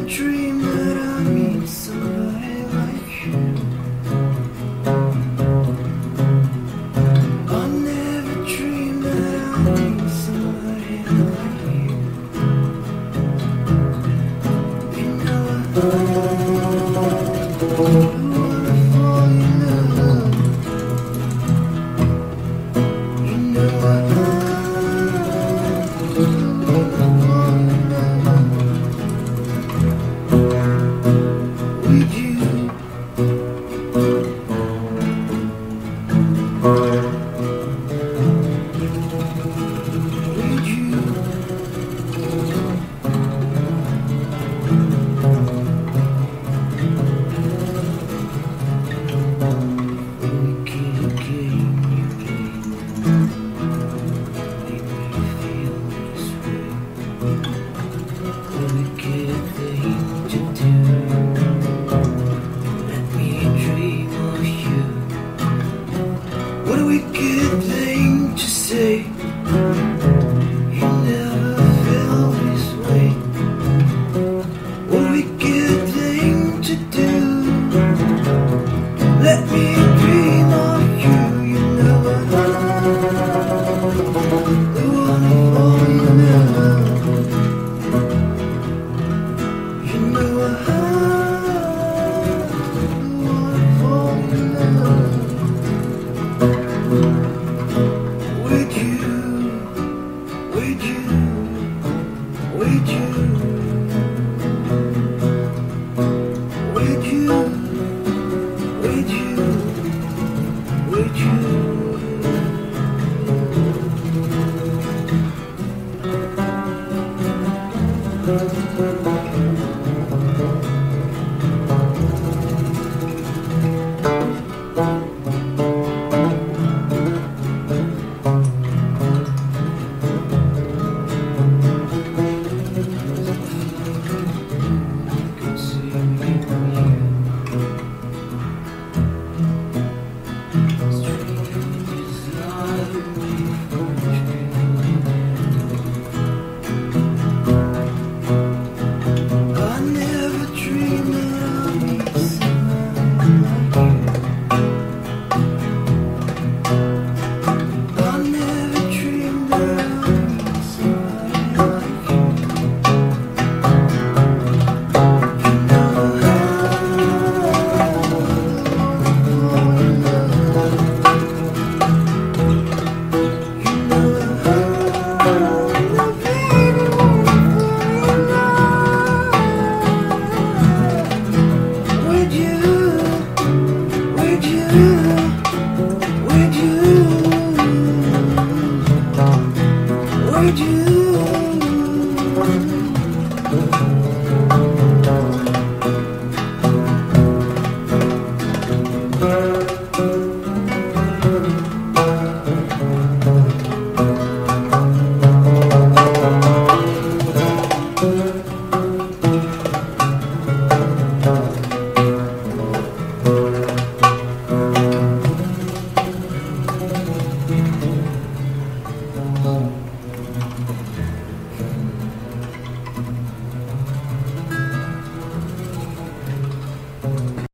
dream that I meet somebody like you. I never dream that I meet somebody like you. You know I wanna fall in love. You know I with you. With you. The wicked game you play make me feel this way. The wicked thing to do, let me dream of you. What a wicked thing to say. You never felt this way. What a wicked thing to do. Let me dream of you. You know I wanna fall in love. You know I wanna fall in love with you, with you, with you, with you, with you, with you. With you.